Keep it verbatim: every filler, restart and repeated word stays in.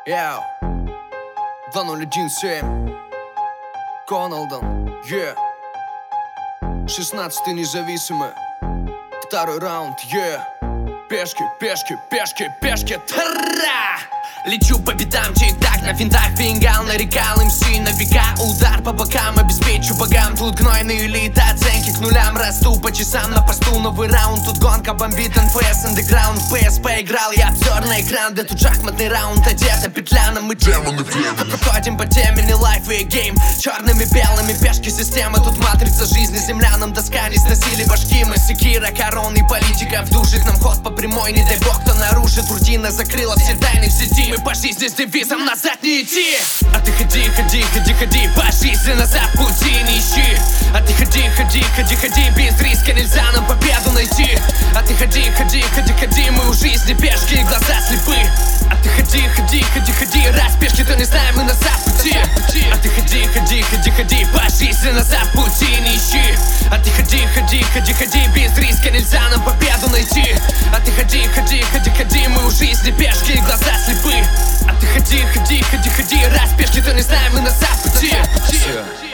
Яу, два ноль один семь, Коналдон, yeah. шестнадцатый независимый, второй раунд, yeah. Пешки, пешки, пешки, пешки, тара! Лечу по битам, чик-так, на финтах фингал, нарекал МС на века. Удар по бокам, обеспечу богам. Тут гнойные элиты, оценки к нулям. Расту по часам на посту, новый раунд. Тут гонка бомбит, эн эф эс, андеграунд. в пи эс поиграл, я обзор на экран. Да тут шахматный раунд, одета петля на мыче. Проходим по теме, не лайф и гейм. Черными, белыми, пешки системы. Тут матрица жизни, земля нам доска. Не сносили башки, мы секира, короны, политика в душах. Нам ход по прямой, не дай бог, кто нарушит. Рутина закрыла все тайны в сети. Мы по жизни с девизом назад не идти. А ты ходи, ходи, ходи, ходи, по жизни назад пути не ищи. А ты ходи, ходи, ходи, ходи, без риска нельзя нам победу найти. А ты ходи, ходи, ходи, ходи, мы у жизни пешки и глаза слепы. А ты ходи, ходи, ходи, ходи, раз пешки, то не знаем, мы назад пути. А ты ходи, ходи, ходи, ходи, по жизни назад пути не ищи. А ты ходи, ходи, ходи, ходи, без риска нельзя нам победу найти. А ты ходи, ходи, ходи, ходи, мы у жизни пешки и глаза слепы. А ты ходи, ходи, ходи, ходи, раз пешки, то не знаем, мы назад пути.